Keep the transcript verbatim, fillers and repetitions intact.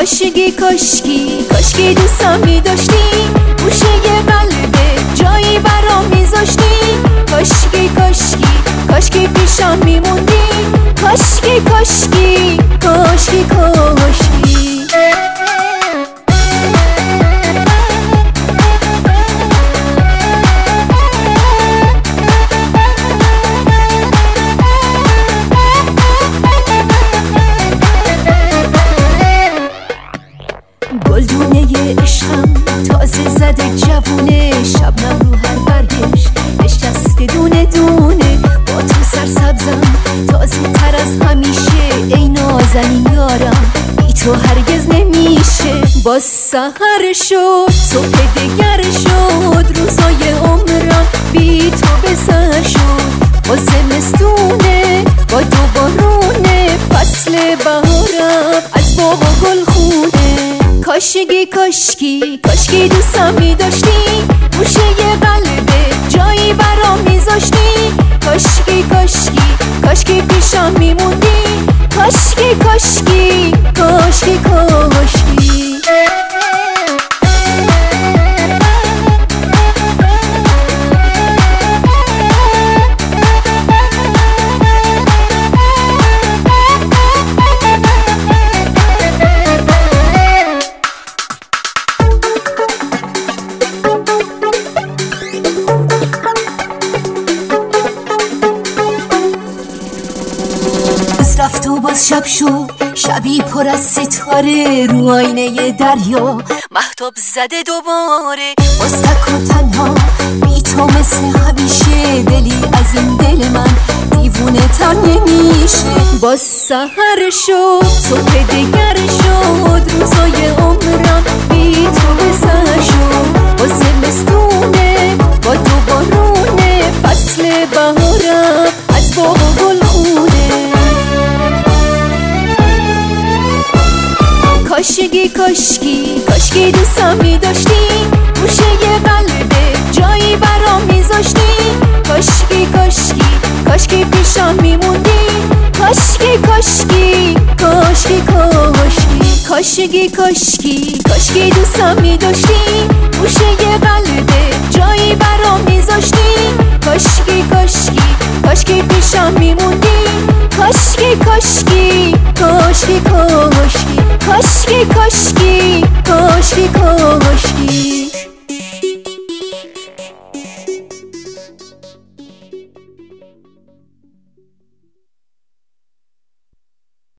کاشکی کاشکی کاشکی دوستم می‌داشتی، گوشه قلبت جایی برام میذاشتی. کاشکی کاشکی کاشکی پیشم میموندی، کاشکی کاشکی کاشکی کاشکی. گلدونه عشقم تازه زده جوونه، شبنم رو هر برگش نشسته دونه دونه. با تو سرسبزم تازه تر از همیشه، ای نازنین یارم بی تو هرگز نمیشه. با سحر شد صبح دگر شد، روزای عمرم بی تو به سر شد. با زمستونه با دو بارونه، فصل بهارم از باغ و گل خونه. کاشکی کاشکی کاشکی دوستم می‌داشتی، گوشه قلبت جایی برام میذاشتی. کاشکی کاشکی کاشکی پیشم میموندی، کاشکی کاشکی کاشکی کاشکی. رفت و باز شب شد، شبی پر از ستاره، رو آینه دریا مهتاب زده دوباره. باز تک و تنها بی تو مثل همیشه، دلی از این دل من دیوونه تر نمیشه. باز سحر شد صبح دگر شد، روزای عمرم بی تو به سر شد. با زمستونه با دو بارونه، فصل بهارم از باغ و گل خونه. کاشکی کاشکی کاشکی دوستم می‌داشتی، گوشه قلبت جایی برام میذاشتی. کاشکی کاشکی کاشکی پیشم میموندی، کاشکی کاشکی کاشکی کاشکی. کاشکی کاشکی کاشکی دوستم می‌داشتی، گوشه قلبت جایی برام میذاشتی. کاشکی کاشکی کاشکی پیشم میموندی، کاشکی کاشکی کاشکی کاشکی. کاشکی کاشکی کاشکی کاشکی.